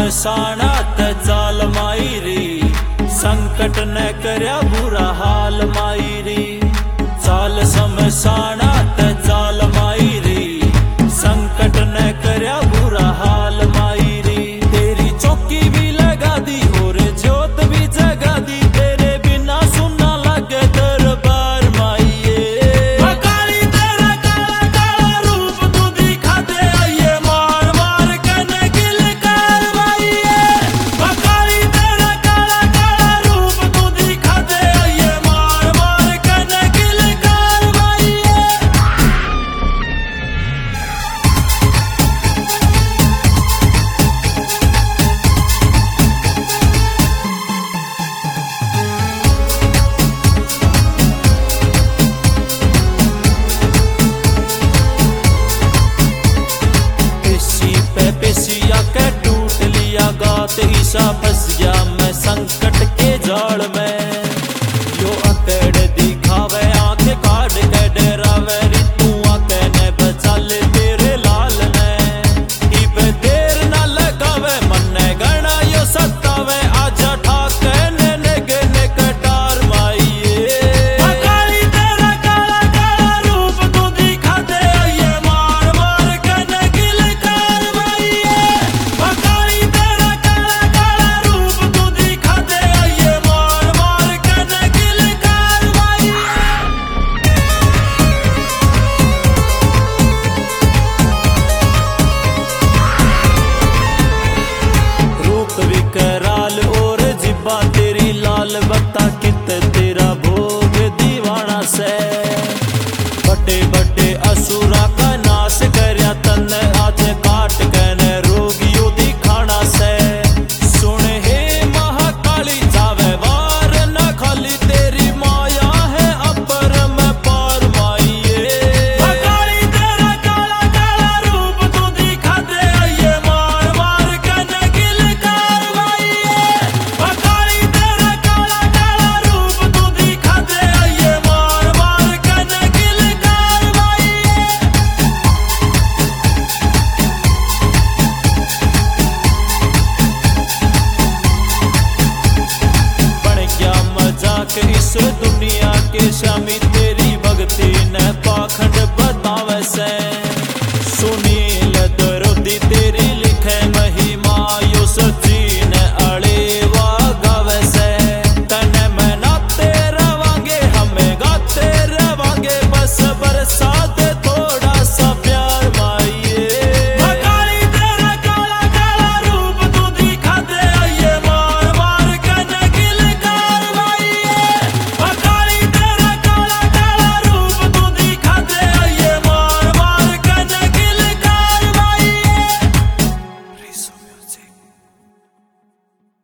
समसाना ते चाल मायरी, संकट न करया बुरा हाल मायरी। चाल समसाना ते चाल मायरी, संकट न करया बुरा हाल मायरी। तेरी चौकी भी लगा दी और ज्योत भी जगा दी, तेरे बिना सुनना लगे दरबार माइये। काली तेरा काला काला रूप तू दिखा दे, आइए मार मार के नगिल कर माइये। काली तेरा काला काला रूप तू दिखा दे, आइए मार मार के नगिल कर माइये। पेशिया के टूट लिया गात, ईशा फंस गया मैं संकट के जाल में। यो अकड़ दिखावे आंख काट के डरावे, ऋतु कहने बचा ले तेरे लाल ने। इबे देर न लगावे मन्ने गणा यो सतावे, आजा ठाके ने गने कटार माइये। काली तेरा काला काला रूप तू दिखा दे, आइए मार मार के नगिल कर माइये। काली तेरा काला काला रूप तू दिखा दे, आइए मार मार के नगिल कर माइये। रूप विकराल और जिब्बा तेरी लाल, बता कित तेरा भोग दीवाना से। बड़े बड़े असुरा का नाश करया तन्ने, आज काट कहने रोगियों दिखाना से। सुन हे महाकाली जावे वार न खाली, तेरी माया है अपर में पार माइये। काली तेरा काला काला रूप तू दिखा दे, आइए मार मार के नगिल कर माइये। काली तेरा काला काला रूप तू दिखा दे, आइए मार मार के नगिल कर माइये। बन गया मजाक इस दुनिया के शामी,